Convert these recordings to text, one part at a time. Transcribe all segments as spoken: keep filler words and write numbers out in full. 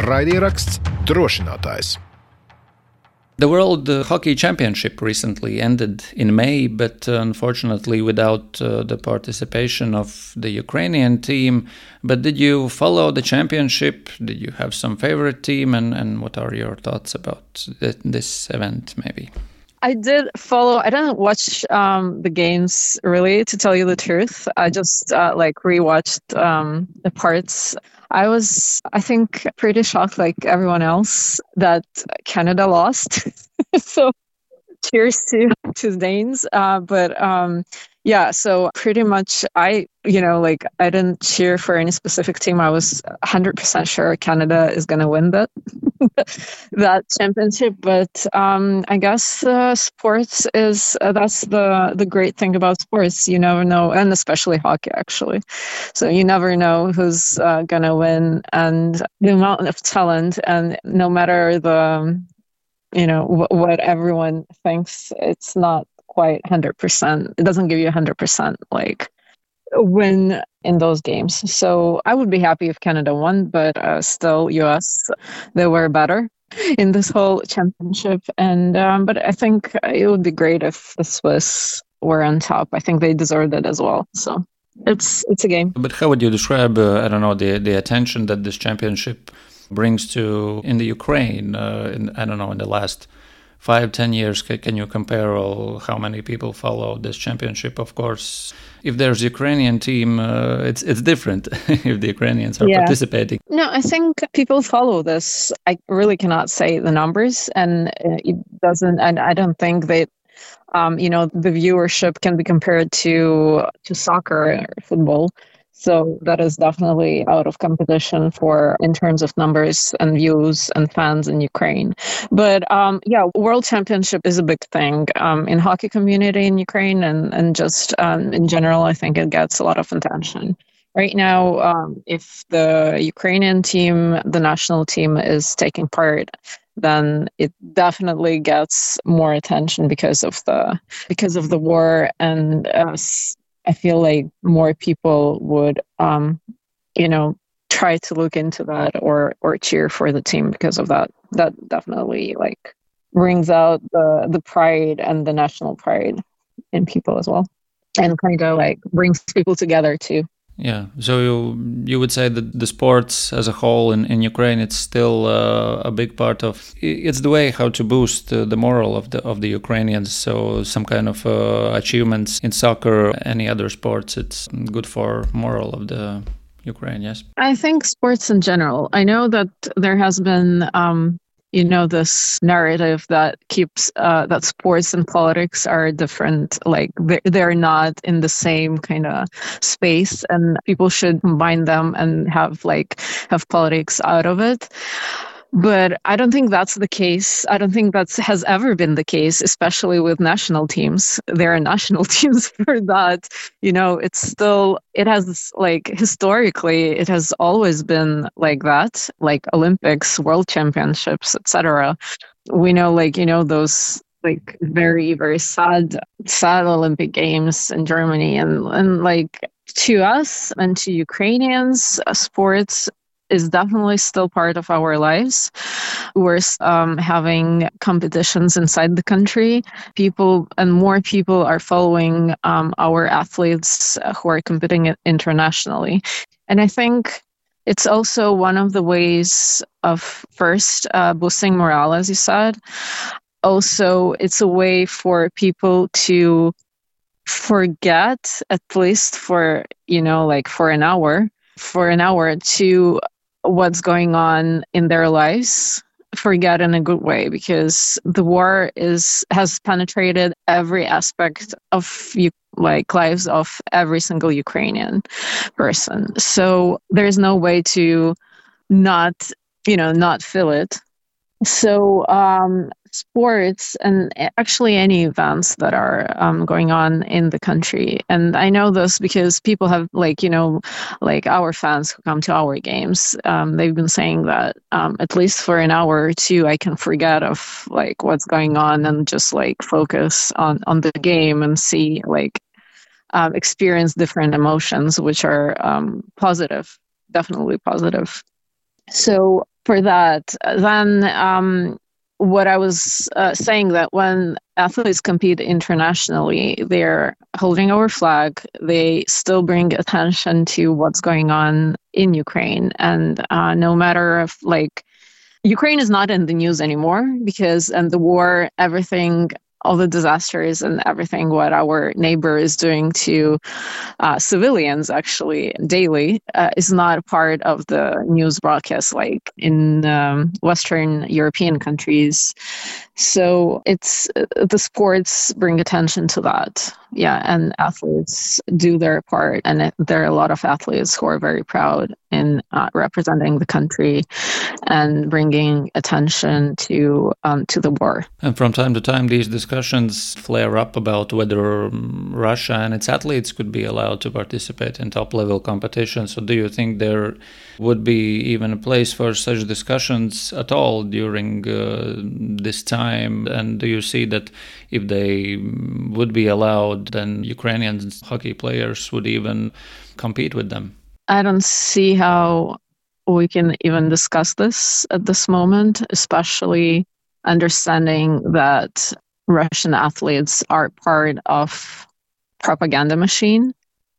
Raidieraksts Drošinātājs. The World Hockey Championship recently ended in May, but uh, unfortunately without uh, the participation of the Ukrainian team. But did you follow the championship? Did you have some favorite team? And, and what are your thoughts about th- this event, maybe? I did follow. I didn't watch um, the games, really, to tell you the truth. I just uh, like rewatched um, the parts. I was, I think, pretty shocked, like everyone else, that Canada lost. So cheers to, to the Danes. Uh, but um, yeah, so pretty much I, you know, like I didn't cheer for any specific team. I was one hundred percent sure Canada is going to win that, that championship. But um, I guess uh, sports is, uh, that's the, the great thing about sports. You never know, and especially hockey, actually. So you never know who's uh, going to win, and the amount of talent, and no matter the, you know, w- what everyone thinks, it's not quite one hundred percent. It doesn't give you one hundred percent like win in those games. So I would be happy if Canada won, but uh, still U S, they were better in this whole championship. And um, but I think it would be great if the Swiss were on top. I think they deserved it as well. So it's it's a game. But how would you describe, uh, I don't know, the, the attention that this championship brings to in the Ukraine? Uh, in, I don't know, in the last five, ten years, can, can you compare all, how many people follow this championship? Of course, if there's Ukrainian team, uh, it's it's different if the Ukrainians are yeah. participating. No, I think people follow this. I really cannot say the numbers, and it doesn't, and I don't think that, um, you know, the viewership can be compared to to soccer or football. So that is definitely out of competition for in terms of numbers and views and fans in Ukraine. But um, yeah, World Championship is a big thing um, in hockey community in Ukraine, and, and just um, in general, I think it gets a lot of attention. Right now, um, if the Ukrainian team, the national team, is taking part, then it definitely gets more attention because of the because of the war, and uh, I feel like more people would, um, you know, try to look into that or or cheer for the team because of that. That definitely like brings out the the pride and the national pride in people as well, and kind of like brings people together too. Yeah, so you you would say that the sports as a whole in, in Ukraine, it's still uh, a big part of, it's the way how to boost uh, the moral of the of the Ukrainians. So some kind of uh, achievements in soccer, any other sports, it's good for moral of the Ukraine, yes? I think sports in general. I know that there has been, um, you know, this narrative that keeps uh, that sports and politics are different, like they're, they're not in the same kind of space, and people should combine them and have like have politics out of it. But I don't think that's the case. I don't think that has ever been the case, especially with national teams. There are national teams for that. You know, it's still, it has like historically, it has always been like that, like Olympics, World Championships, et cetera. We know, like, you know, those like very, very sad, sad Olympic Games in Germany. And, and like to us and to Ukrainians, uh, sports is definitely still part of our lives. We're um, having competitions inside the country. People and more people are following um, our athletes who are competing internationally. And I think it's also one of the ways of first uh, boosting morale, as you said. Also, it's a way for people to forget, at least for, you know, like for an hour, for an hour to what's going on in their lives, forget in a good way, because the war is has penetrated every aspect of you like lives of every single Ukrainian person. So there's no way to not, you know, not feel it. So um, sports and actually any events that are um, going on in the country. And I know this because people have like, you know, like our fans who come to our games, um, they've been saying that um, at least for an hour or two, I can forget of like what's going on and just like focus on, on the game and see like um, experience different emotions, which are um, positive, definitely positive. So for that. Then um, what I was uh, saying, that when athletes compete internationally, they're holding our flag. They still bring attention to what's going on in Ukraine. And uh, no matter if, like, Ukraine is not in the news anymore because, and the war, everything, all the disasters and everything what our neighbor is doing to uh, civilians actually daily uh, is not part of the news broadcast like in um, Western European countries. So it's uh, the sports bring attention to that. Yeah, and athletes do their part. And it, there are a lot of athletes who are very proud in uh, representing the country and bringing attention to um, to the war. And from time to time, these discussions flare up about whether um, Russia and its athletes could be allowed to participate in top-level competitions. So do you think there would be even a place for such discussions at all during uh, this time? And do you see that if they would be allowed, then Ukrainian hockey players would even compete with them? I don't see how we can even discuss this at this moment, especially understanding that Russian athletes are part of propaganda machine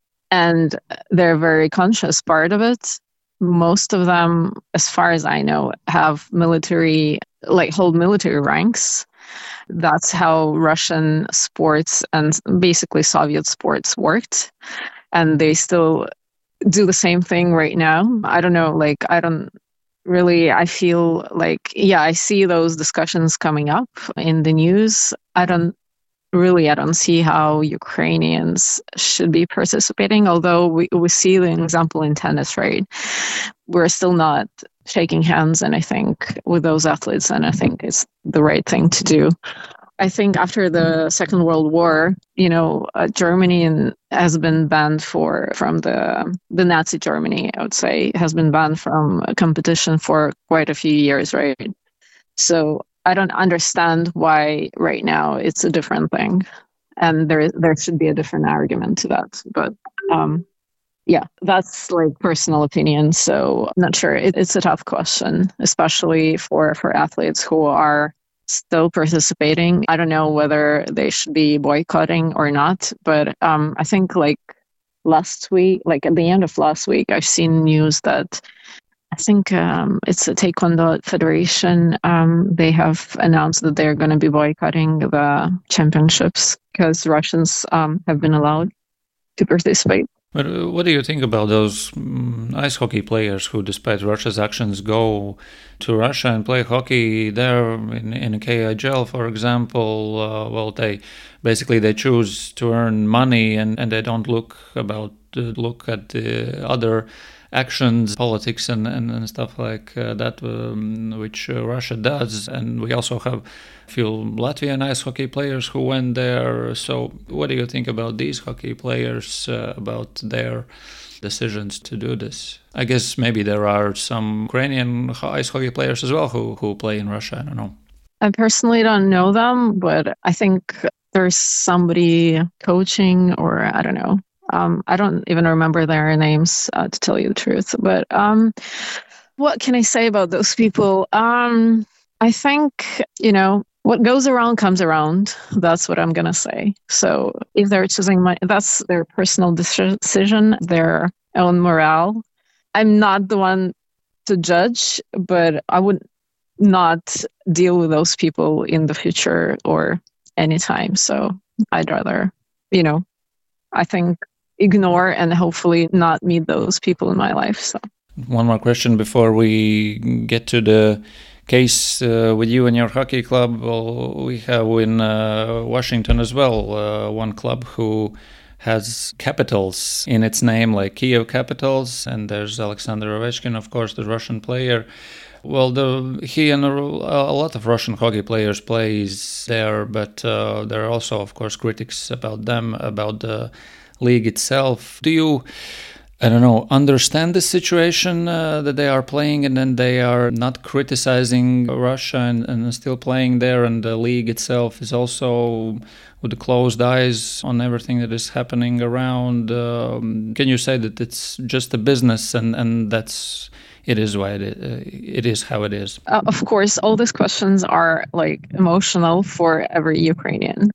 and they're a very conscious part of it. Most of them, as far as I know, have military, like hold military ranks. That's how Russian sports and basically Soviet sports worked. And they still do the same thing right now. I don't know, like, I don't really, I feel like, yeah, I see those discussions coming up in the news. I don't really, I don't see how Ukrainians should be participating, although we, we see the example in tennis, right? We're still not shaking hands, and I think with those athletes, and I think it's the right thing to do. I think after the Second World War, you know, uh, Germany in, has been banned for from the the Nazi Germany, I would say, has been banned from competition for quite a few years, right? So I don't understand why right now it's a different thing, and there there should be a different argument to that. But um, yeah, that's like personal opinion. So I'm not sure. It, it's a tough question, especially for for athletes who are still participating. I don't know whether they should be boycotting or not, but um, I think like last week, like at the end of last week, I've seen news that I think um, it's a Taekwondo Federation. Um, they have announced that they're going to be boycotting the championships because Russians um, have been allowed to participate. But uh, what do you think about those um, ice hockey players who, despite Russia's actions, go to Russia and play hockey there in, in K H L, for example? Uh, well, they basically they choose to earn money, and, and they don't look about uh, look at the other actions, politics, and, and, and stuff like uh, that, um, which uh, Russia does. And we also have a few Latvian ice hockey players who went there. So what do you think about these hockey players, uh, about their decisions to do this? I guess maybe there are some Ukrainian ice hockey players as well who, who play in Russia. I don't know. I personally don't know them, but I think there's somebody coaching, or I don't know. Um, I don't even remember their names, uh, to tell you the truth. But um, what can I say about those people? Um, I think, you know, what goes around comes around. That's what I'm going to say. So if they're choosing my, that's their personal decision, their own morale. I'm not the one to judge, but I would not deal with those people in the future or anytime. So I'd rather, you know, I think ignore and hopefully not meet those people in my life. So one more question before we get to the case uh, with you and your hockey club. Well, we have in uh, Washington as well uh, one club who has capitals in its name, like Kiev Capitals, and there's Alexander Ovechkin, of course, the Russian player. Well, the, he and a, a lot of Russian hockey players plays there, but uh, there are also, of course, critics about them, about the league itself. Do you, I don't know, understand the situation uh, that they are playing, and then they are not criticizing Russia and, and still playing there, and the league itself is also with closed eyes on everything that is happening around? Um, can you say that it's just a business and, and that's it is what it is, uh, it is how it is? Uh, of course, all these questions are like emotional for every Ukrainian.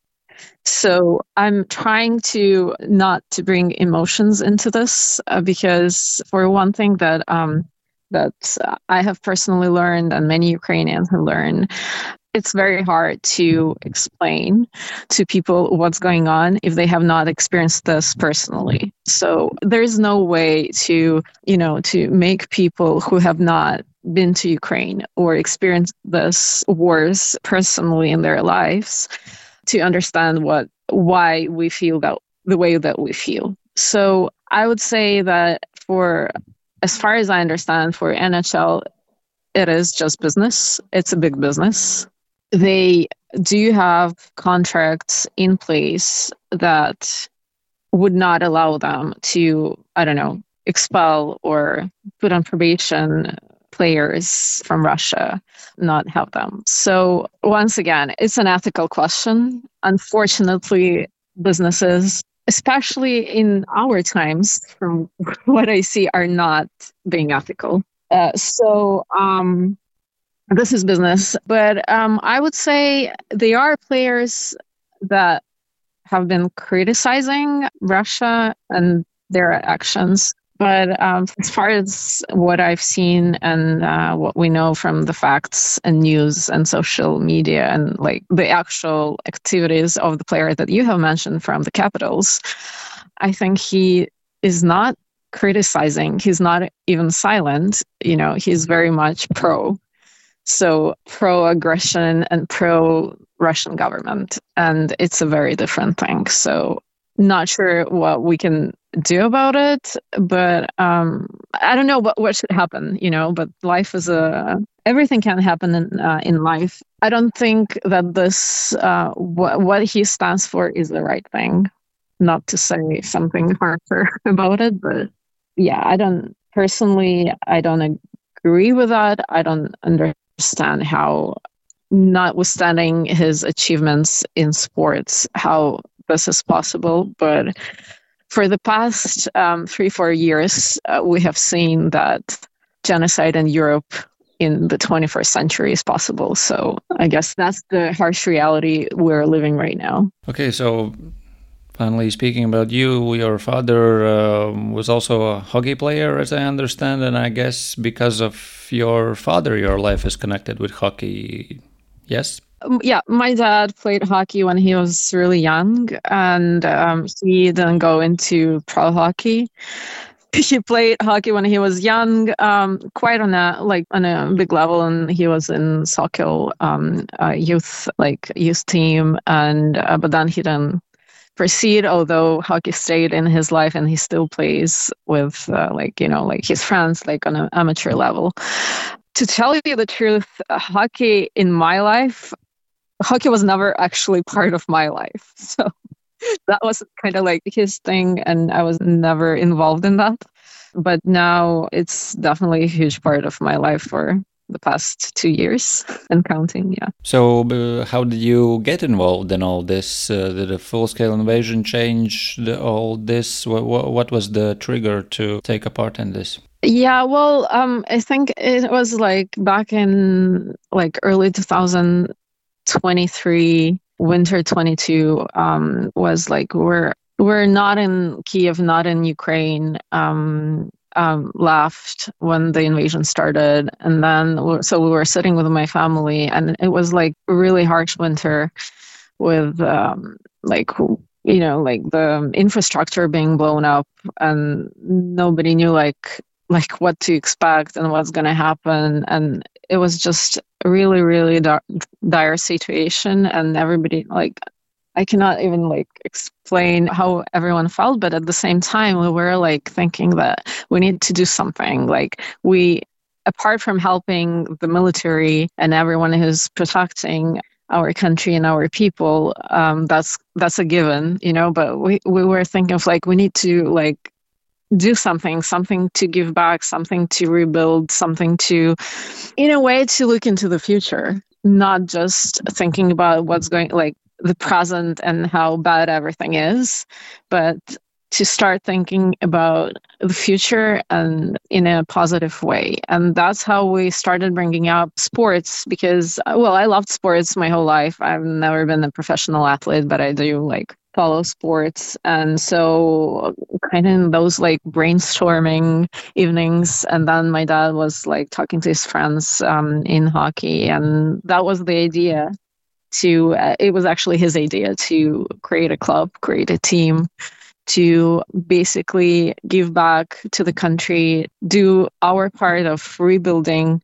So I'm trying to not to bring emotions into this uh, because for one thing that um, that I have personally learned and many Ukrainians have learned, it's very hard to explain to people what's going on if they have not experienced this personally. So there's no way to, you know, to make people who have not been to Ukraine or experienced this wars personally in their lives to understand what why we feel that the way that we feel. So I would say that for as far as I understand, for N H L, it is just business. It's a big business. They do have contracts in place that would not allow them to, I don't know, expel or put on probation players from Russia, not have them. So once again, it's an ethical question. Unfortunately, businesses, especially in our times, from what I see, are not being ethical. Uh, so um, this is business. But um, I would say there are players that have been criticizing Russia and their actions. But um, as far as what I've seen and uh, what we know from the facts and news and social media and like the actual activities of the player that you have mentioned from the Capitals, I think he is not criticizing. He's not even silent. You know, he's very much pro. So pro-aggression and pro-Russian government. And it's a very different thing. So not sure what we can do about it, but um, I don't know what, what should happen, you know, but life is a, everything can happen in, uh, in life. I don't think that this, uh, what, what he stands for is the right thing. Not to say something harsher about it, but yeah, I don't, personally, I don't agree with that. I don't understand how, notwithstanding his achievements in sports, how this is possible. But for the past um, three, four years, uh, we have seen that genocide in Europe in the twenty-first century is possible. So I guess that's the harsh reality we're living right now. Okay, so finally speaking about you, your father uh, was also a hockey player, as I understand, and I guess because of your father, your life is connected with hockey, yes? Yeah, my dad played hockey when he was really young, and um, he didn't go into pro hockey. He played hockey when he was young, um, quite on a like on a big level, and he was in Sokol um, uh, youth like youth team, and uh, but then he didn't proceed. Although hockey stayed in his life, and he still plays with uh, like you know like his friends, like on an amateur level. To tell you the truth, uh, hockey in my life. Hockey was never actually part of my life. So that was kind of like his thing, and I was never involved in that. But now it's definitely a huge part of my life for the past two years and counting, yeah. So uh, how did you get involved in all this? Uh, did a full-scale invasion change the, all this? What, what was the trigger to take a part in this? Yeah, well, um, I think it was like back in like early two thousand twenty-three, winter twenty-two, um, was like we're we're not in Kiev, not in Ukraine. Um, um, left when the invasion started, and then so we were sitting with my family, and it was like a really harsh winter, with um, like you know like the infrastructure being blown up, and nobody knew like like what to expect and what's going to happen, and it was just a really, really dire, dire situation, and everybody, like, I cannot even, like, explain how everyone felt, but at the same time, we were, like, thinking that we need to do something. Like, we, apart from helping the military and everyone who's protecting our country and our people, um, that's that's a given, you know, but we, we were thinking of, like, we need to, like, do something, something to give back, something to rebuild, something to, in a way, to look into the future, not just thinking about what's going, like the present and how bad everything is, but to start thinking about the future and in a positive way. And that's how we started bringing up sports because, well, I loved sports my whole life. I've never been a professional athlete, but I do like follow sports. And so kind of in those like brainstorming evenings, and then my dad was like talking to his friends um, in hockey, and that was the idea to, uh, it was actually his idea to create a club, create a team, to basically give back to the country, do our part of rebuilding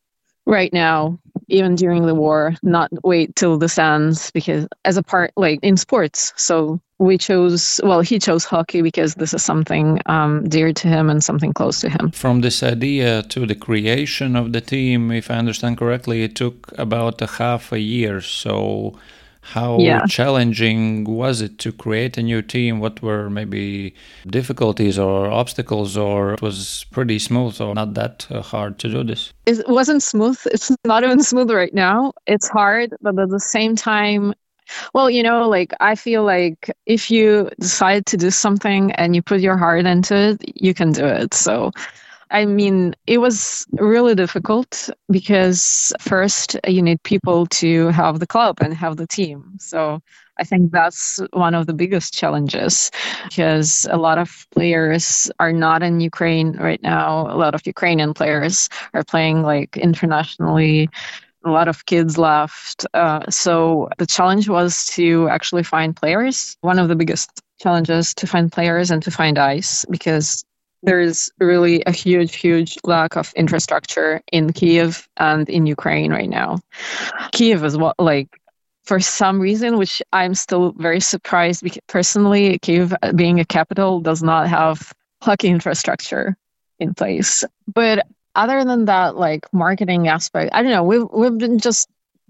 right now, even during the war, not wait till this ends, because as a part, like in sports. So we chose, well, he chose hockey because this is something um, dear to him and something close to him. From this idea to the creation of the team, if I understand correctly, it took about a half a year. So how yeah. challenging was it to create a new team? What were maybe difficulties or obstacles, or it was pretty smooth or not that uh, hard to do this? It wasn't smooth. It's not even smooth right now. It's hard, but at the same time, well, you know, like I feel like if you decide to do something and you put your heart into it, you can do it. So I mean, it was really difficult because first you need people to have the club and have the team. So I think that's one of the biggest challenges because a lot of players are not in Ukraine right now. A lot of Ukrainian players are playing like internationally. A lot of kids left. Uh, so the challenge was to actually find players. One of the biggest challenges to find players and to find ice because there's really a huge, huge lack of infrastructure in Kyiv and in Ukraine right now. Kyiv is what, like, for some reason, which I'm still very surprised because personally, Kyiv being a capital does not have hockey infrastructure in place. But other than that, like marketing aspect, I don't know, we've, we've been just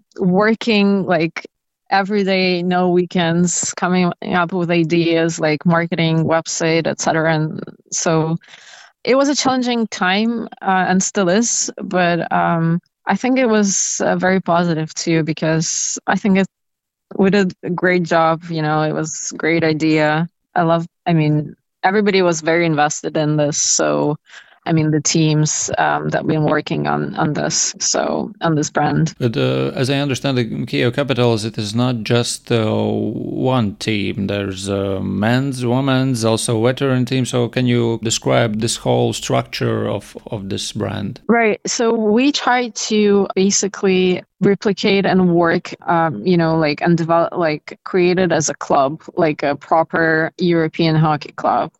working like every day, no weekends, coming up with ideas like marketing, website, et cetera. And so it was a challenging time uh, and still is, but um, I think it was uh, very positive too, because I think it, we did a great job. You know, it was a great idea. I love, I mean, everybody was very invested in this. So I mean, the teams um, that have been working on, on this, so on this brand. But uh, as I understand the Kyiv Capitals, it is not just uh, one team. There's uh, men's, women's, also veteran team. So can you describe this whole structure of, of this brand? Right. So we try to basically replicate and work, um, you know, like and develop, like create it as a club, like a proper European hockey club.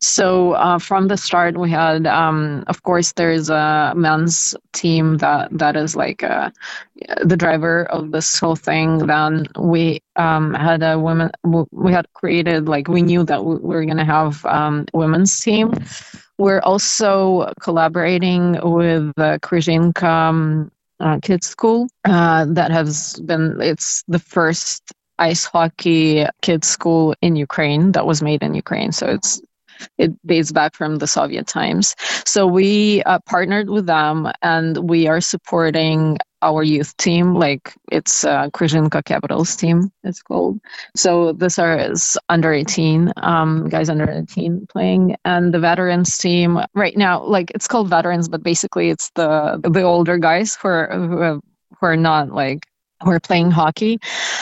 So uh, from the start, we had, um, of course, there's a men's team that that is like uh, the driver of this whole thing. Then we um, had a women. We had created like we knew that we were going to have um, women's team. We're also collaborating with the Kryzhinka um, uh, Kids School uh, that has been. It's the first ice hockey kids school in Ukraine that was made in Ukraine. So it's. It dates back from the Soviet times. So we uh, partnered with them and we are supporting our youth team, like it's uh, Kryzhinka Capitals team, it's called. So this is under eighteen, um, guys under eighteen playing. And the veterans team right now, like it's called veterans, but basically it's the the older guys who are, who, have, who are not like, who are playing hockey.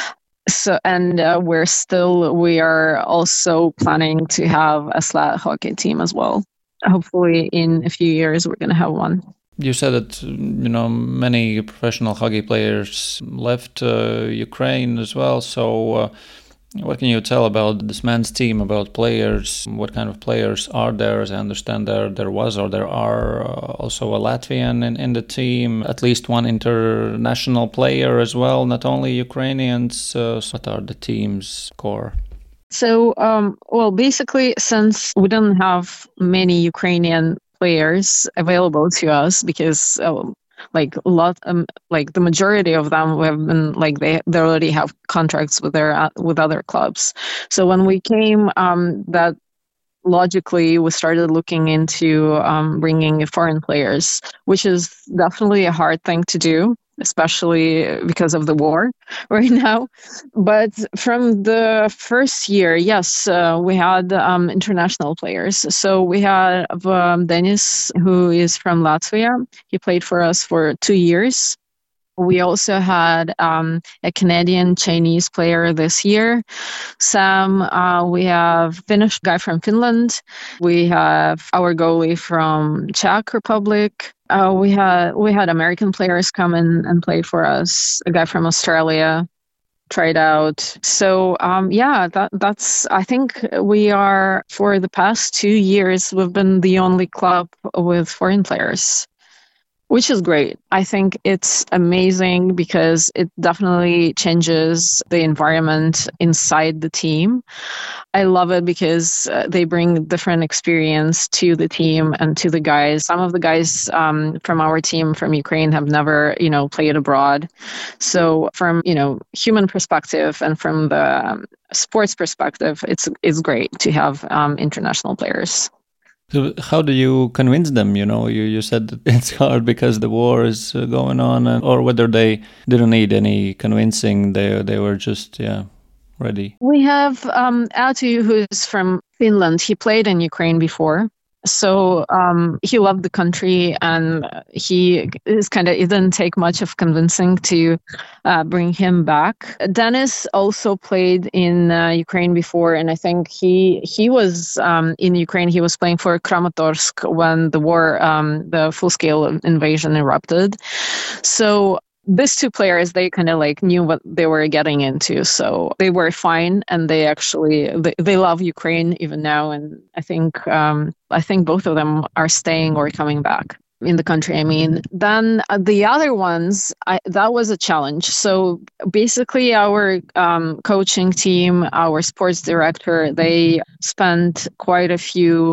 So, and uh, we're still, we are also planning to have a slat hockey team as well. Hopefully in a few years, we're going to have one. You said that, you know, many professional hockey players left uh, Ukraine as well. So uh, what can you tell about this men's team, about players? What kind of players are there? As I understand, there there was or there are uh, also a Latvian in, in the team, at least one international player as well, not only Ukrainians. Uh, what are the team's core? So, um, well, basically, since we don't have many Ukrainian players available to us because uh, like a lot, um, like the majority of them have been like they they already have contracts with their uh, with other clubs. So when we came, um, that logically we started looking into um, bringing foreign players, which is definitely a hard thing to do especially because of the war right now. But from the first year, yes, uh, we had um, international players. So we had um, Denis, who is from Latvia. He played for us for two years. We also had um, a Canadian Chinese player this year. Sam, uh, we have Finnish guy from Finland. We have our goalie from Czech Republic. Uh, we had we had American players come in and play for us. A guy from Australia tried out. So um, yeah, that that's. I think we are, for the past two years, we've been the only club with foreign players, which is great. I think it's amazing because it definitely changes the environment inside the team. I love it because uh, they bring different experience to the team and to the guys. Some of the guys um, from our team from Ukraine have never, you know, played abroad. So from, you know, human perspective and from the um, sports perspective, it's it's great to have um, international players. So how do you convince them? You know, you, you said that it's hard because the war is uh, going on, and, or whether they didn't need any convincing, they they were just, yeah, ready. We have um, Atu, who's from Finland. He played in Ukraine before. So um, he loved the country, and he is kind of, it didn't take much of convincing to uh, bring him back. Denis also played in uh, Ukraine before, and I think he he was um, in Ukraine. He was playing for Kramatorsk when the war, um, the full-scale invasion erupted. So these two players, they kind of like knew what they were getting into, so they were fine, and they actually they, they love Ukraine even now, and I think um, I think both of them are staying or coming back in the country. I mean, then uh, the other ones, I, that was a challenge. So basically, our um, coaching team, our sports director, they spent quite a few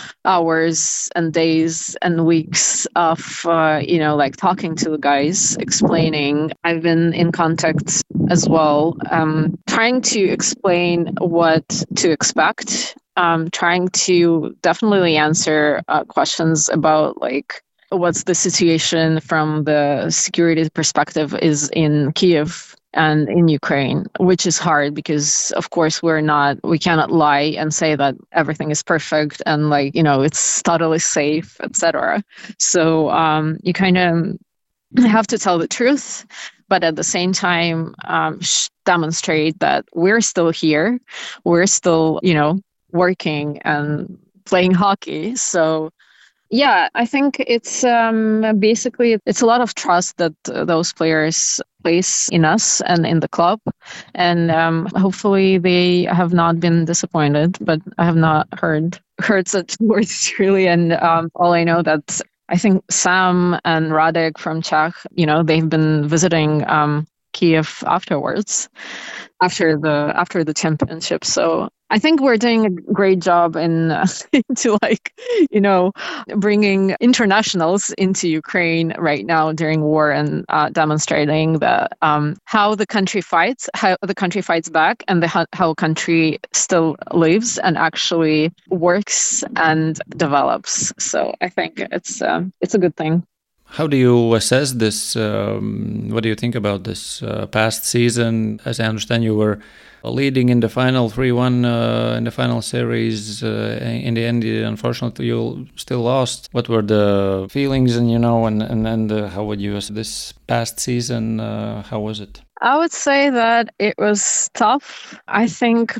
hours and days and weeks of, uh, you know, like talking to the guys, explaining. I've been in contact as well, um, trying to explain what to expect, um, trying to definitely answer uh, questions about like, what's the situation from the security perspective is in Kyiv and in Ukraine, which is hard because, of course, we're not, we cannot lie and say that everything is perfect and like, you know, it's totally safe, et cetera. So um, you kind of have to tell the truth, but at the same time, um, demonstrate that we're still here. We're still, you know, working and playing hockey. So yeah, I think it's um, basically, it's a lot of trust that uh, those players place in us and in the club. And um, hopefully they have not been disappointed, but I have not heard heard such words really. And um, all I know that I think Sam and Radek from Czech, you know, they've been visiting um, Kyiv afterwards, after the after the championship. So I think we're doing a great job in uh, to like, you know, bringing internationals into Ukraine right now during war and uh, demonstrating the um, how the country fights, how the country fights back, and the how, how country still lives and actually works and develops. So I think it's um, it's a good thing. How do you assess this? Um, what do you think about this uh, past season? As I understand, you were leading in the final three one uh, in the final series. Uh, in the end, unfortunately, you still lost. What were the feelings, and you know, and and, and uh, how would you assess this past season? Uh, how was it? I would say that it was tough. I think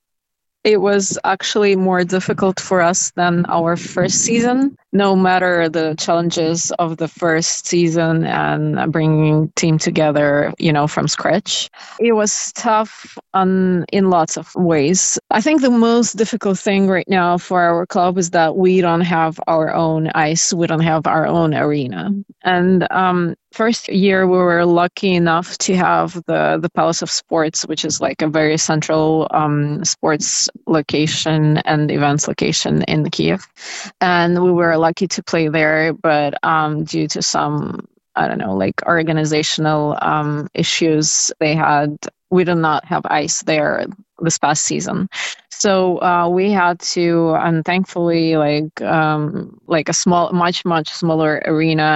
it was actually more difficult for us than our first season, no matter the challenges of the first season and bringing team together, you know, from scratch. It was tough on, in lots of ways. I think the most difficult thing right now for our club is that we don't have our own ice. We don't have our own arena. And um, first year, we were lucky enough to have the, the Palace of Sports, which is like a very central um, sports location and events location in Kyiv. And we were lucky to play there, but um, due to some, I don't know, like organizational um, issues they had, we did not have ice there this past season. So uh, we had to, and thankfully, like um, like a small, much, much smaller arena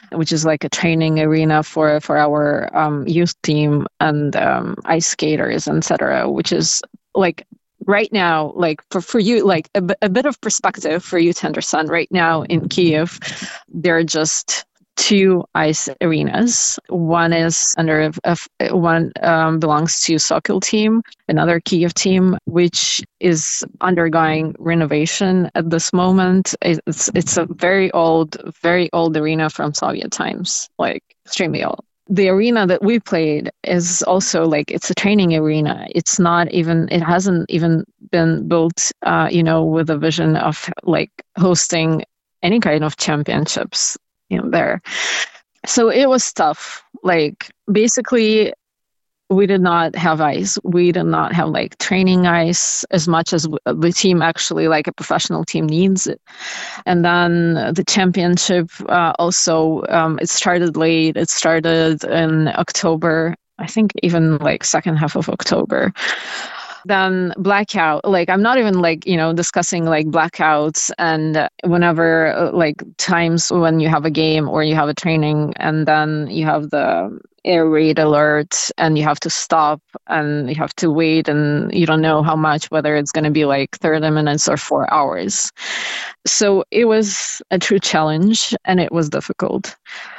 which is like a training arena for for our um, youth team and um, ice skaters, et cetera. Which is like right now, like for, for you, like a, a bit of perspective for you to understand. Right now in Kiev, there are just two ice arenas. One is under a, a, one um, belongs to Sokol team, another Kiev team, which is undergoing renovation at this moment. It's it's a very old, very old arena from Soviet times, like extremely old. The arena that we played is also like, it's a training arena. It's not even, it hasn't even been built, uh, you know, with a vision of like hosting any kind of championships, you know, there. So it was tough. Like basically we did not have ice. We did not have like training ice as much as the team actually, like a professional team, needs it. And then the championship uh, also, um, it started late. It started in October, I think even like second half of October. Then blackout, like I'm not even like, you know, discussing like blackouts and whenever uh, like times when you have a game or you have a training and then you have the air raid alert and you have to stop and you have to wait and you don't know how much, whether it's going to be like thirty minutes or four hours. So it was a true challenge and it was difficult.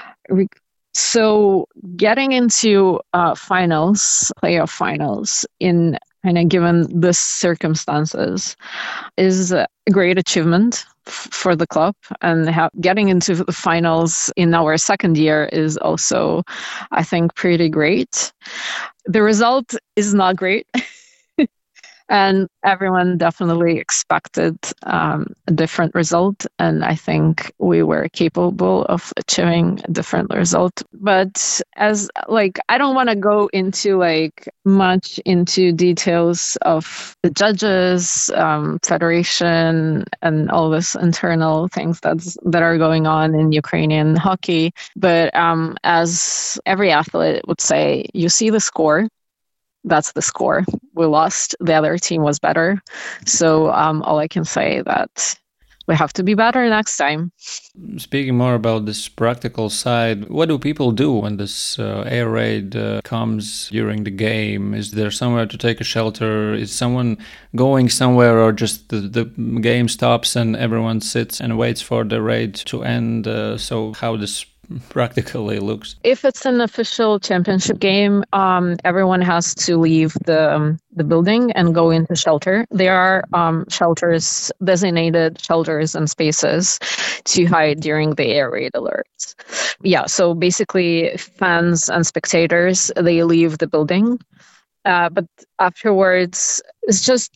So getting into uh, finals, playoff finals in kind of given the circumstances is a great achievement f- for the club, and ha- getting into the finals in our second year is also, I think, pretty great. The result is not great. And everyone definitely expected um, a different result. And I think we were capable of achieving a different result. But as like, I don't want to go into like much into details of the judges, um, federation, and all this internal things that's, that are going on in Ukrainian hockey. But um, as every athlete would say, you see the score. That's the score. We lost. The other team was better. So um, all I can say that we have to be better next time. Speaking more about this practical side, what do people do when this uh, air raid uh, comes during the game? Is there somewhere to take a shelter? Is someone going somewhere, or just the, the game stops and everyone sits and waits for the raid to end? Uh, so how this practically looks? If it's an official championship game, um, everyone has to leave the um, the building and go into shelter. There are um, shelters, designated shelters and spaces to hide during the air raid alerts. Yeah, so basically fans and spectators, they leave the building. Uh, but afterwards, it's just,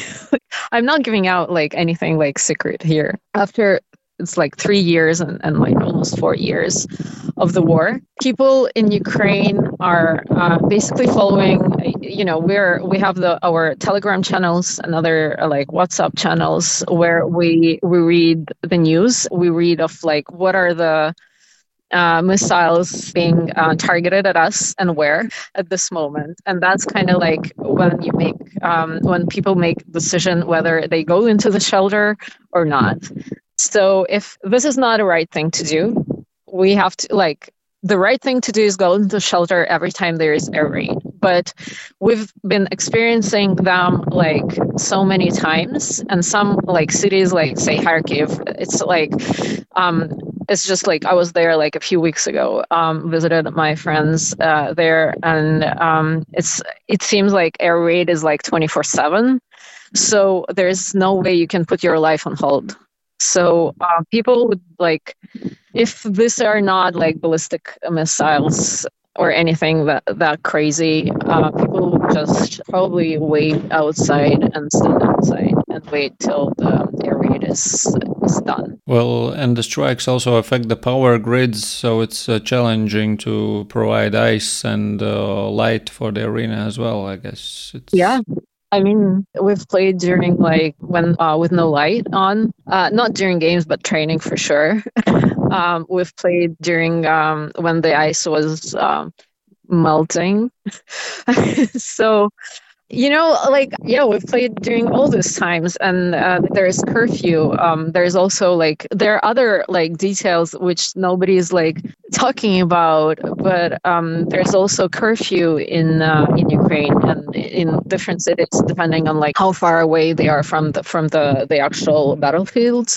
I'm not giving out like anything like secret here. After It's like three years and, and like almost four years of the war. People in Ukraine are uh, basically following, you know, we're, we have the, our Telegram channels and other uh, like WhatsApp channels where we, we read the news. We read of like, what are the uh, missiles being uh, targeted at us and where at this moment. And that's kind of like when you make, um, when people make decision whether they go into the shelter or not. So if this is not the right thing to do, we have to like, the right thing to do is go into shelter every time there is air raid. But we've been experiencing them like so many times, and some like cities like say Kharkiv, it's like, um, it's just like I was there like a few weeks ago, um, visited my friends uh, there, and um, it's it seems like air raid is like twenty-four seven. So there's no way you can put your life on hold. So uh, people would like, if these are not like ballistic missiles or anything that that crazy, uh, people would just probably wait outside and stand outside and wait till the air raid is is done. Well, and the strikes also affect the power grids, so it's uh, challenging to provide ice and uh, light for the arena as well, I guess. It's... Yeah. I mean, we've played during like when uh, with no light on, uh, not during games, but training for sure. um, we've played during um, when the ice was um, melting. So You know, like, yeah, we've played during all these times, and uh, there's curfew. Um, there's also like, there are other like details which nobody is like talking about, but um, there's also curfew in uh, in Ukraine and in different cities, depending on like how far away they are from the from the the actual battlefields.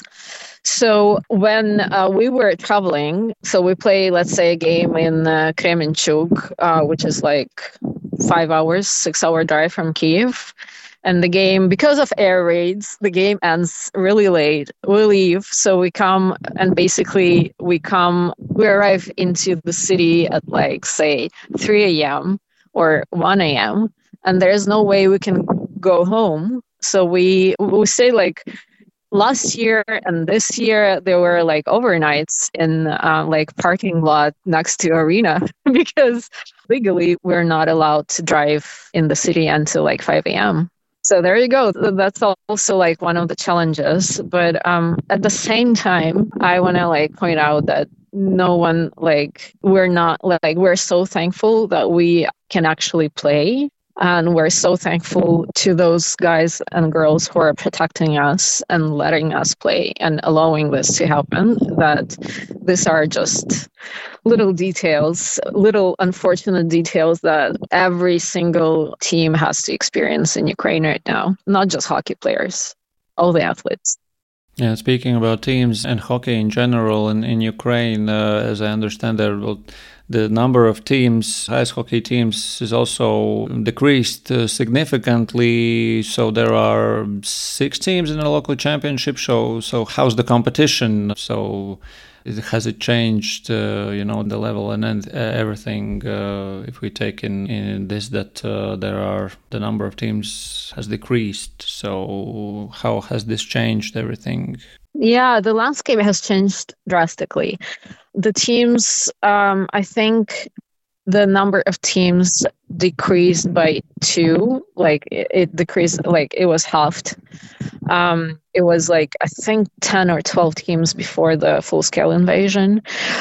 So when uh, we were traveling, so we play, let's say, a game in uh, Kremenchuk, uh, which is like five hours, six hour drive from Kiev. And the game, because of air raids, the game ends really late. We leave, so we come and basically we come, we arrive into the city at like, say, three a.m. or one a.m. And there's no way we can go home. So we we say like, last year and this year, there were like overnights in uh, like parking lot next to arena because legally we're not allowed to drive in the city until like five a.m. So there you go. That's also like one of the challenges. But um, at the same time, I want to like point out that no one like we're not like we're so thankful that we can actually play. And we're so thankful to those guys and girls who are protecting us and letting us play and allowing this to happen, that these are just little details, little unfortunate details that every single team has to experience in Ukraine right now, not just hockey players, all the athletes. Yeah, speaking about teams and hockey in general in, in Ukraine, uh, as I understand there, well, the number of teams, ice hockey teams, is also decreased uh, significantly. So there are six teams in the local championship. So, so how's the competition? So has it changed, uh, you know, the level and then, uh, everything? Uh, if we take in, in this that uh, there are the number of teams has decreased. So how has this changed everything? Yeah, the landscape has changed drastically. The teams, um, I think the number of teams decreased by two, like it, it decreased, like it was halved. Um, it was like, I think ten or twelve teams before the full-scale invasion.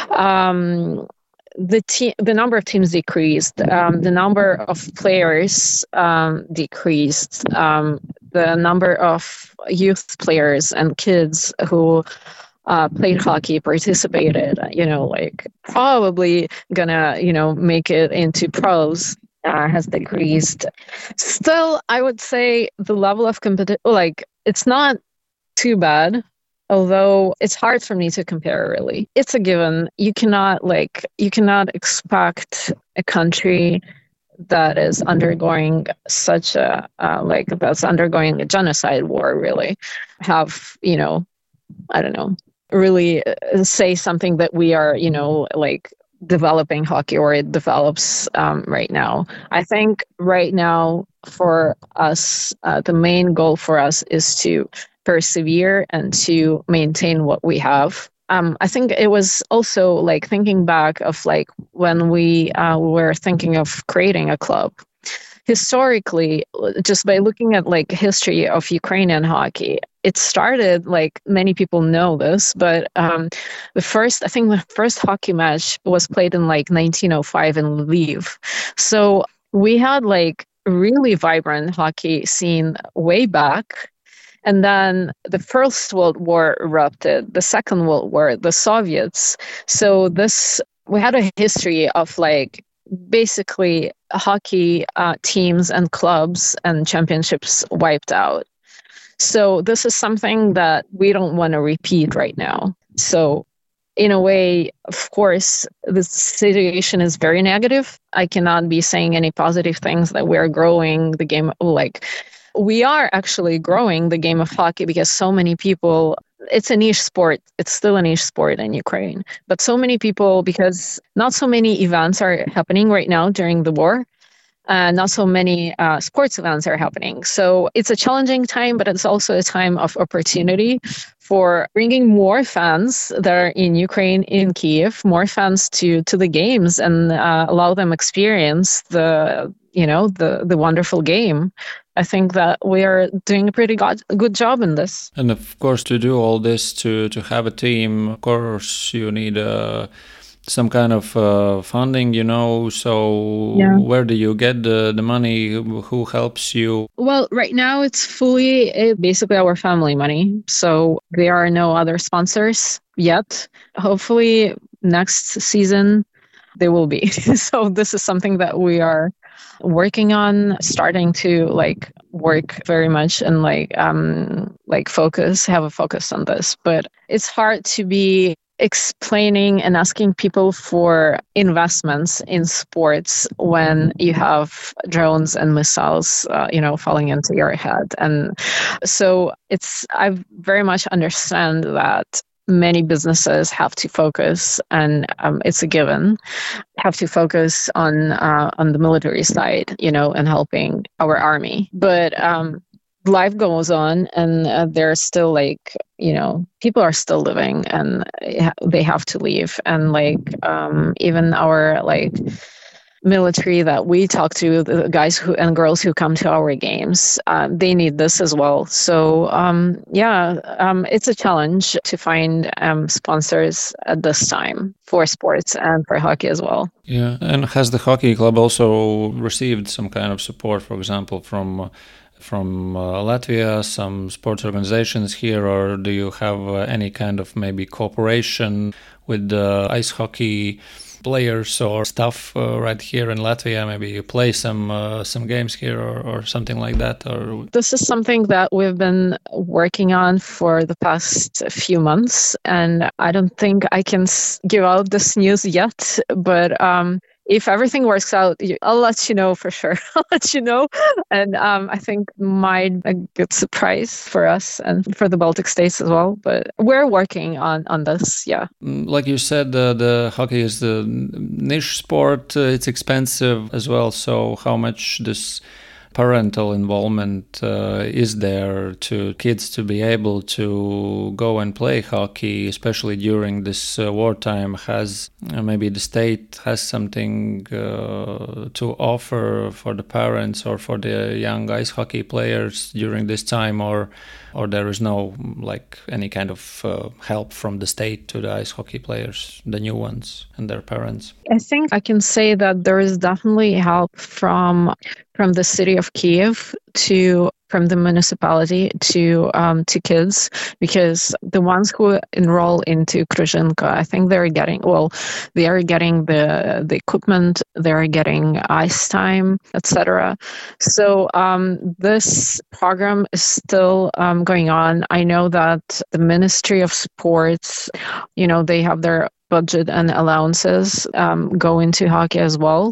Um, the te- the number of teams decreased. Um, the number of players um, decreased. Um, the number of youth players and kids who uh, played hockey, participated, you know, like probably gonna, you know, make it into pros uh, has decreased. Still, I would say the level of competition, like, it's not too bad. Although it's hard for me to compare, really. It's a given. You cannot, like, you cannot expect a country that is undergoing such a, uh, like, that's undergoing a genocide war, really, have, you know, I don't know, really say something that we are, you know, like, developing hockey or it develops um, right now. I think right now, for us, uh, the main goal for us is to persevere and to maintain what we have. Um, I think it was also like thinking back of like when we uh, were thinking of creating a club. Historically, just by looking at like history of Ukrainian hockey, it started, like many people know this, but um, the first, I think the first hockey match was played in like nineteen oh five in Lviv. So we had like really vibrant hockey scene way back. And then the First World War erupted, the Second World War, the Soviets. So this, we had a history of like basically hockey uh, teams and clubs and championships wiped out. So this is something that we don't want to repeat right now. So in a way, of course, the situation is very negative. I cannot be saying any positive things that we're growing the game, like, we are actually growing the game of hockey because so many people, it's a niche sport. It's still a niche sport in Ukraine. But so many people, because not so many events are happening right now during the war, uh, not so many uh, sports events are happening. So it's a challenging time, but it's also a time of opportunity for bringing more fans that are in Ukraine, in Kiev, more fans to, to the games and uh, allow them experience the, you know, the, the wonderful game. I think that we are doing a pretty good, good job in this. And of course, to do all this, to, to have a team, of course, you need a some kind of uh, funding, you know, so Yeah. where do you get the, the money? Who helps you? Well, right now it's fully uh, basically our family money. So there are no other sponsors yet. Hopefully next season there will be. So this is something that we are working on, starting to like work very much and like um like focus, have a focus on this. But it's hard to be explaining and asking people for investments in sports when you have drones and missiles, uh, you know, falling into your head. And so it's, I very much understand that many businesses have to focus, and um, it's a given, have to focus on uh, on the military side, you know, and helping our army. But um, life goes on, and uh, there's still like, you know, people are still living, and they have to leave. And like um, even our like military that we talk to, the guys who and girls who come to our games, uh, they need this as well. So um, yeah, um, it's a challenge to find um, sponsors at this time for sports and for hockey as well. Yeah, and has the hockey club also received some kind of support, for example, from uh, from uh, Latvia, some sports organizations here, or do you have uh, any kind of maybe cooperation with the ice hockey players or stuff uh, right here in Latvia? Maybe you play some uh, some games here or, or something like that? Or this is something that we've been working on for the past few months, and I don't think I can give out this news yet, but um, if everything works out, I'll let you know for sure. I'll let you know. And um, I think might a good surprise for us and for the Baltic states as well. But we're working on, on this, yeah. Like you said, uh, the hockey is the niche sport. Uh, it's expensive as well. So how much this parental involvement uh, is there to kids to be able to go and play hockey, especially during this uh, wartime? Has uh, maybe the state has something uh, to offer for the parents or for the young ice hockey players during this time, or or there is no like any kind of uh, help from the state to the ice hockey players, the new ones, and their parents? I think I can say that there is definitely help from from the city of Kiev to from the municipality to um, to kids, because the ones who enroll into Kružinka, I think they're getting well, they are getting the the equipment, they're getting ice time, et cetera. So um, this program is still um, going on. I know that the Ministry of Sports, you know, they have their budget and allowances um, go into hockey as well.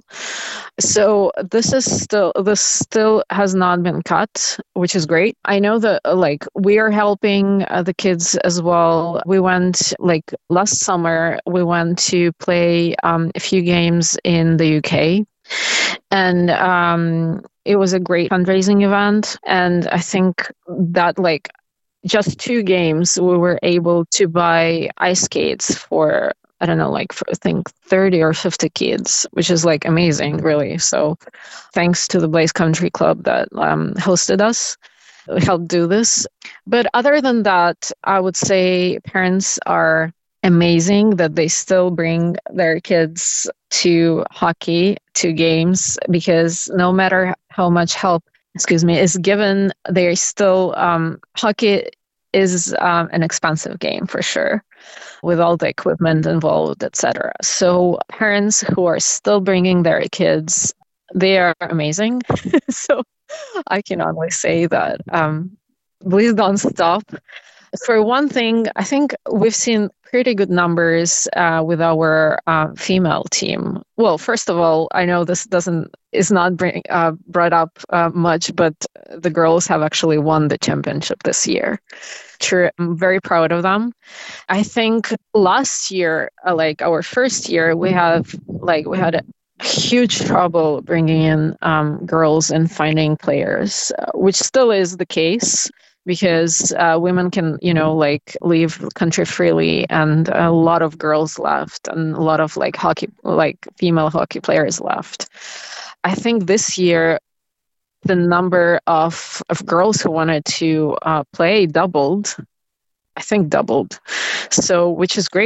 So this is still this still has not been cut, which is great. I know that like we are helping uh, the kids as well. We went like last summer. We went to play um, a few games in the U K, and um, it was a great fundraising event. And I think that like just two games we were able to buy ice skates for, I don't know, like for, I think thirty or fifty kids, which is like amazing, really. So thanks to the Blaze Country Club that um, hosted us, helped do this. But other than that, I would say parents are amazing that they still bring their kids to hockey, to games, because no matter how much help, excuse me, is given, they're still, um, hockey is um, an expensive game for sure, with all the equipment involved, et cetera. So parents who are still bringing their kids, they are amazing. So I can only say that um, please don't stop. For one thing, I think we've seen pretty good numbers uh, with our uh, female team. Well, first of all, I know this doesn't is not bring, uh, brought up uh, much, but the girls have actually won the championship this year. True, I'm very proud of them. I think last year, uh, like our first year, we have like we had a huge trouble bringing in um, girls and finding players, uh, which still is the case. Because uh, women can, you know, like leave the country freely, and a lot of girls left, and a lot of like hockey, like female hockey players left. I think this year, the number of, of girls who wanted to uh, play doubled. I think doubled. So, which is great.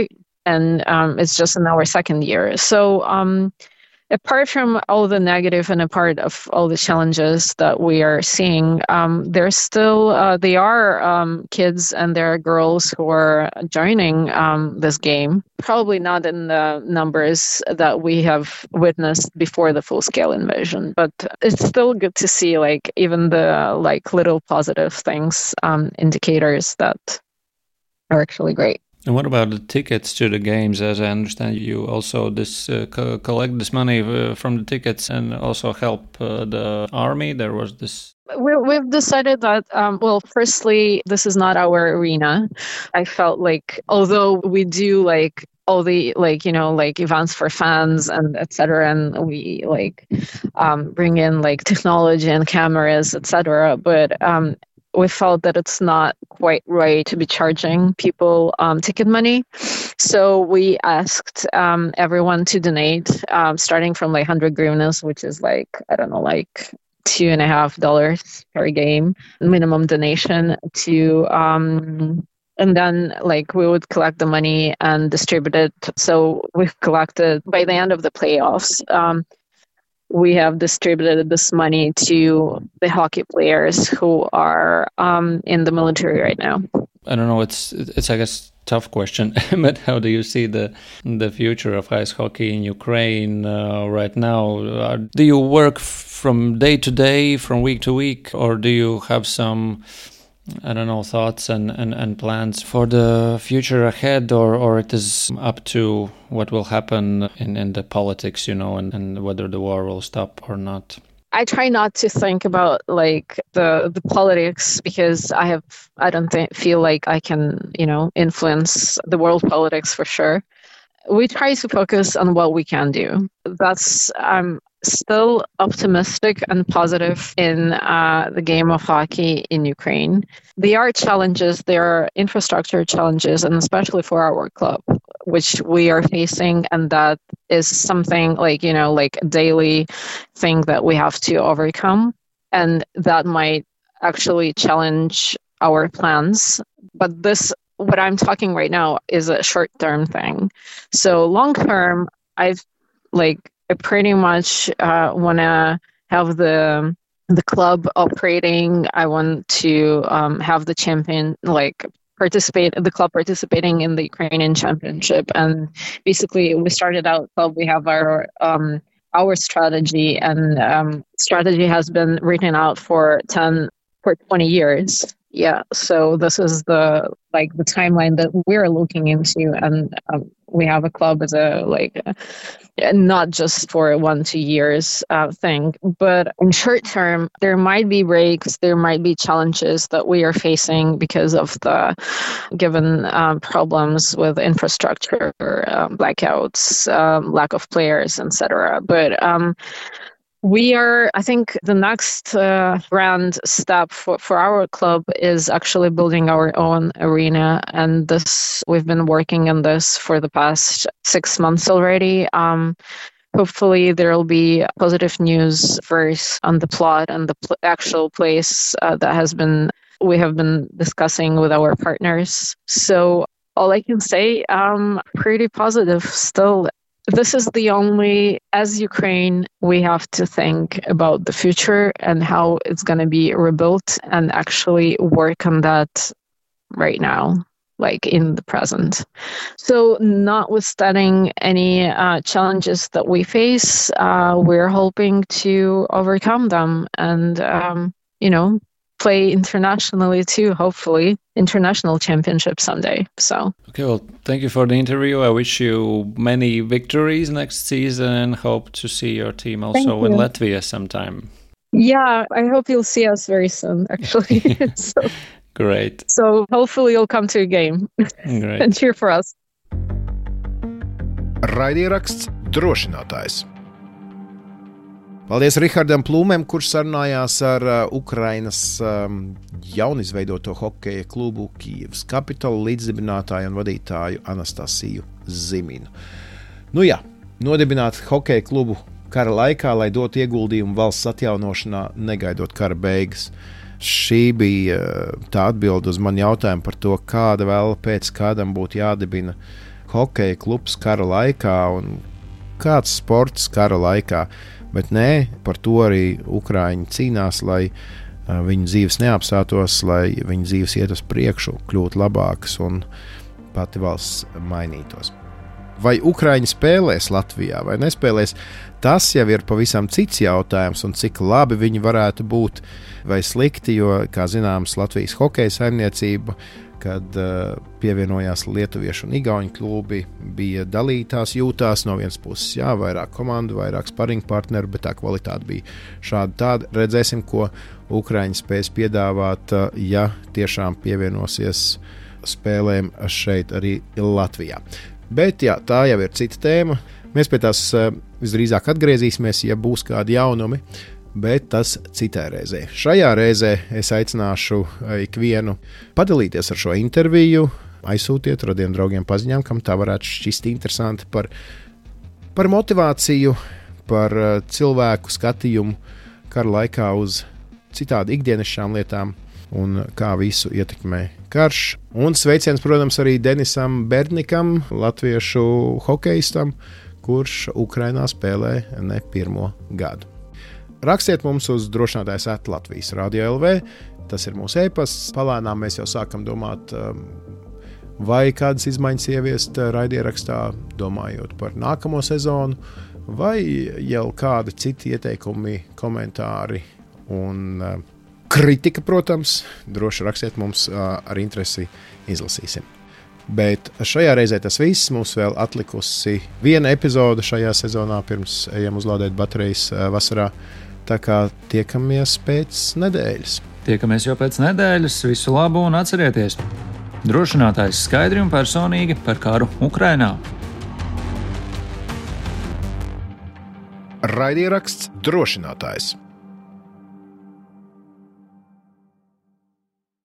and um, it's just in our second year. So um, apart from all the negative and a part of all the challenges that we are seeing, um, there's still, uh, they are um, kids and there are girls who are joining um, this game. Probably not in the numbers that we have witnessed before the full-scale invasion, but it's still good to see, like, even the like little positive things, um, indicators that are actually great. And what about the tickets to the games? As I understand, you also this uh, co- collect this money uh, from the tickets and also help uh, the army. There was this. We, we've decided that, um, well, firstly, this is not our arena. I felt like, although we do like all the like, you know, like events for fans and et cetera, and we like um, bring in like technology and cameras, et cetera, but um, we felt that it's not quite right to be charging people um, ticket money. So we asked um, everyone to donate, um, starting from like one hundred hryvnias, which is like, I don't know, like two and a half dollars per game, minimum donation to, um, and then like we would collect the money and distribute it. So we've collected, by the end of the playoffs, um, we have distributed this money to the hockey players who are um, in the military right now. I don't know. It's it's I guess tough question, but how do you see the the future of ice hockey in Ukraine uh, right now? Uh, do you work from day to day, from week to week, or do you have some, I don't know, thoughts and, and, and plans for the future ahead, or, or it is up to what will happen in, in the politics, you know, and, and whether the war will stop or not? I try not to think about like the the politics because I have I don't think, feel like I can, you know, influence the world politics for sure. We try to focus on what we can do. That's I'm still optimistic and positive in uh, the game of hockey in Ukraine. There are challenges, there are infrastructure challenges, and especially for our club, which we are facing, and that is something like, you know, like a daily thing that we have to overcome, and that might actually challenge our plans. But this, what I'm talking right now, is a short-term thing. So long-term, I've like I pretty much uh, want to have the the club operating. I want to um, have the champion like participate the club participating in the Ukrainian championship. And basically, we started out club. We have our um, our strategy, and um, strategy has been written out for ten for twenty years. Yeah, so this is the like the timeline that we're looking into, and um, we have a club as a like uh, not just for one two years uh, thing, but in short term there might be breaks, there might be challenges that we are facing because of the given um, problems with infrastructure, um, blackouts, um, lack of players, et cetera. But um, we are, I think the next uh, grand step for, for our club is actually building our own arena. And this, we've been working on this for the past six months already. Um, hopefully there will be positive news first on the plot and the pl- actual place uh, that has been, we have been discussing with our partners. So all I can say, um, pretty positive still. This is the only, as Ukraine, we have to think about the future and how it's going to be rebuilt and actually work on that right now, like in the present. So notwithstanding any uh, challenges that we face, uh, we're hoping to overcome them and, um, you know, play internationally too, hopefully, international championship someday. So okay, well, thank you for the interview. I wish you many victories next season and hope to see your team also in Latvia sometime. Yeah, I hope you'll see us very soon, actually. so, Great. So hopefully you'll come to a game Great. and cheer for us. Raidieraksts drošinātājs. Paldies Rihardam Plūmēm, kurš sarunājās ar uh, Ukrainas um, jaunizveidoto hokeja klubu Kijevs Capitol līdzdibinātāju un vadītāju Anastasiju Ziminu. Nu jā, nodibināt hokeja klubu kara laikā, lai dotu ieguldījumu valsts atjaunošanā, negaidot kara beigas. Šī bija uh, tā atbilde uz manu jautājumu par to, kāda vēl pēc kādam būtu jādibina hokeja klubs kara laikā un kāds sports kara laikā. Bet nē, par to arī Ukraiņi cīnās, lai uh, viņu dzīves neapstātos, lai viņu dzīves iet uz priekšu, kļūtu labākas un pati valsts mainītos. Vai Ukraiņi spēlēs Latvijā vai nespēlēs, tas jau ir pavisam cits jautājums, un cik labi viņi varētu būt vai slikti, jo, kā zināms, Latvijas hokeja saimniecība, kad uh, pievienojās lietuviešu un igauņu klubi, bija dalītās jūtās no vienas puses, jā, vairāk komandu, vairāk sparingu partneru, bet tā kvalitāte bija šāda tāda. Redzēsim, ko Ukraiņi spēs piedāvāt, uh, ja tiešām pievienosies spēlēm šeit arī Latvijā. Bet jā, tā jau ir cita tēma. Mēs pie tās uh, visdrīzāk atgriezīsimies, ja būs kādi jaunumi, bet tas citā reizē. Šajā reizē es aicināšu uh, ikvienu padalīties ar šo interviju, aizsūtiet radiem draugiem paziņām, kam tā varētu šķist interesanti par, par motivāciju, par uh, cilvēku skatījumu kara laikā uz citādi ikdienišķām lietām un kā visu ietekmē karš. Un sveiciens, protams, arī Denisam Berdnikam, latviešu hokejistam, kurš Ukrainā spēlē ne pirmo gadu. Rakstiet mums uz drošinātājs at Latvijas Radio L V, tas ir mūsu e-pasts. Palēnām mēs jau sākam domāt, vai kādas izmaiņas ieviest raidierakstā, domājot par nākamo sezonu, vai jau kādi citi ieteikumi, komentāri un kritika, protams, droši rakstiet mums, ar interesi izlasīsim. Bet šajā reizē tas viss. Mums vēl atlikusi viena epizode šajā sezonā, pirms ejam uzlādēt baterijas vasarā. Tā kā tiekamies pēc nedēļas. Tiekamies jau pēc nedēļas. Visu labu un atcerieties! Drošinātājs skaidri un personīgi par karu Ukrainā. Raidieraksts Drošinātājs.